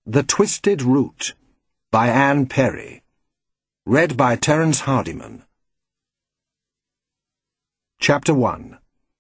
The Twisted Root by Anne Perry. Read by Terence Hardiman. Chapter 1.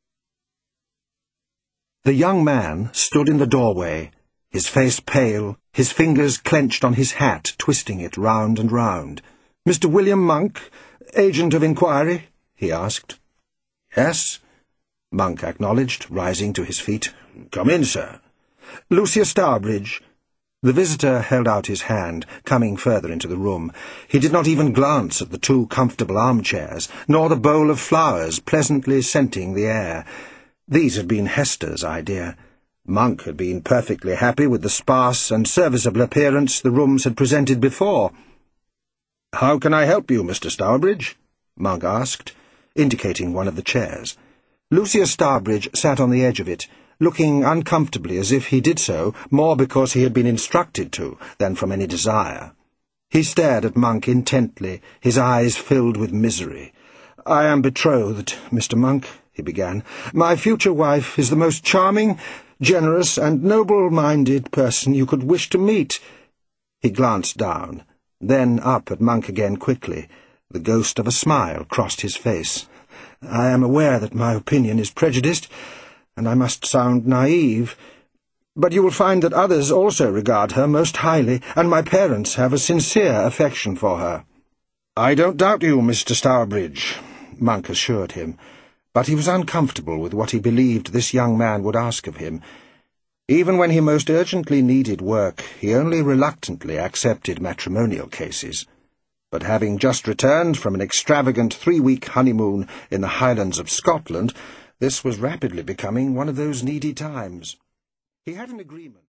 The young man stood in the doorway, his face pale, his fingers clenched on his hat, twisting it round and round. "Mr. William Monk, agent of inquiry?" he asked. "Yes," Monk acknowledged, rising to his feet. "Come in, sir." "Lucia Starbridge." The visitor held out his hand, coming further into the room. He did not even glance at the two comfortable armchairs, nor the bowl of flowers pleasantly scenting the air. These had been Hester's idea. Monk had been perfectly happy with the sparse and serviceable appearance the rooms had presented before. "How can I help you, Mr. Starbridge?" Monk asked, indicating one of the chairs. Lucia Starbridge sat on the edge of it, looking uncomfortably, as if he did so more because he had been instructed to than from any desire. He stared at Monk intently, his eyes filled with misery. "I am betrothed, Mr. Monk," he began. "My future wife is the most charming, generous, and noble-minded person you could wish to meet." He glanced down, then up at Monk again quickly. The ghost of a smile crossed his face. "I am aware that my opinion is prejudiced, and I must sound naive, but you will find that others also regard her most highly, and my parents have a sincere affection for her." "I don't doubt you, Mr. Starbridge," Monk assured him, but he was uncomfortable with what he believed this young man would ask of him. Even when he most urgently needed work, he only reluctantly accepted matrimonial cases. But having just returned from an extravagant 3-week honeymoon in the Highlands of Scotland, this was rapidly becoming one of those needy times. He had an agreement.